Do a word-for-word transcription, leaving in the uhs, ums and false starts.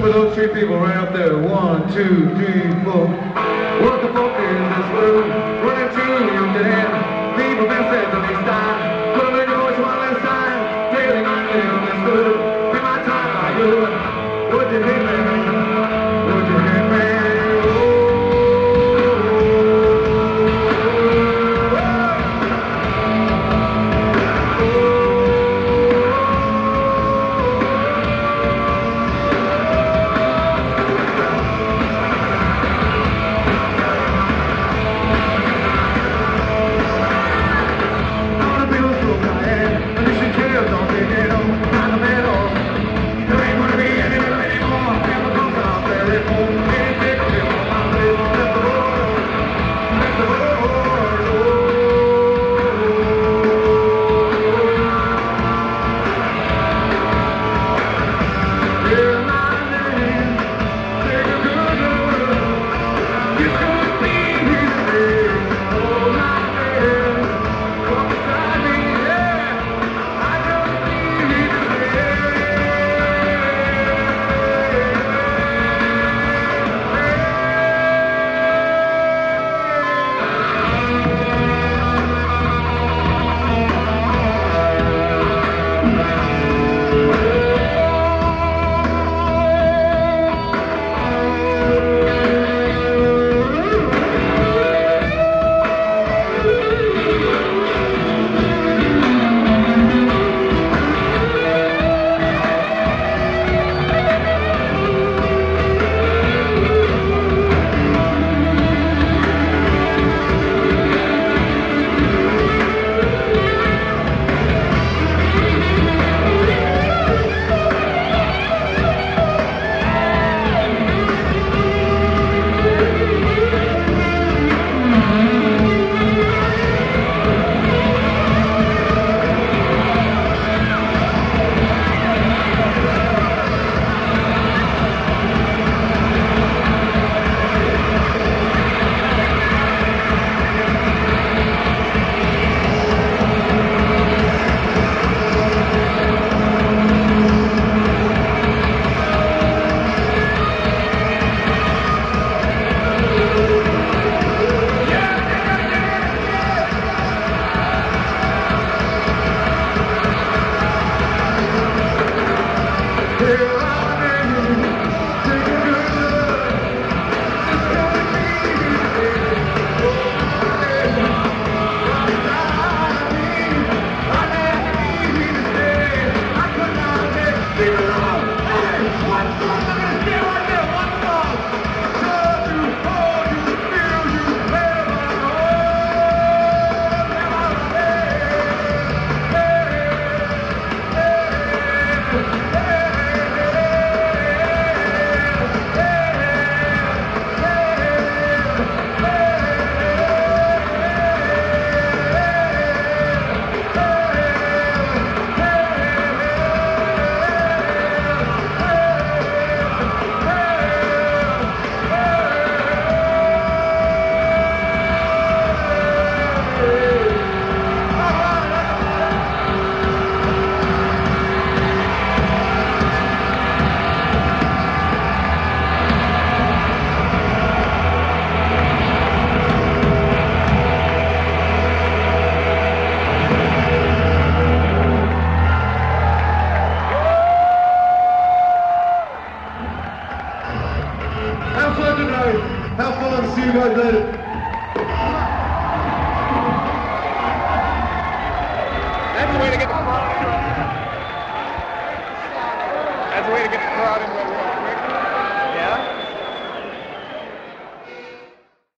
for those three people right up there. One, two, three, four. What the fuck is this room? Running to you dead. Leave a message on this time. Put them in your voice one last time. Feeling I feel this good. Be my time, I do. Would you hit me? Would you hit me? Have fun. See you guys later. That's the way to get the crowd in. That's the way to get the crowd in.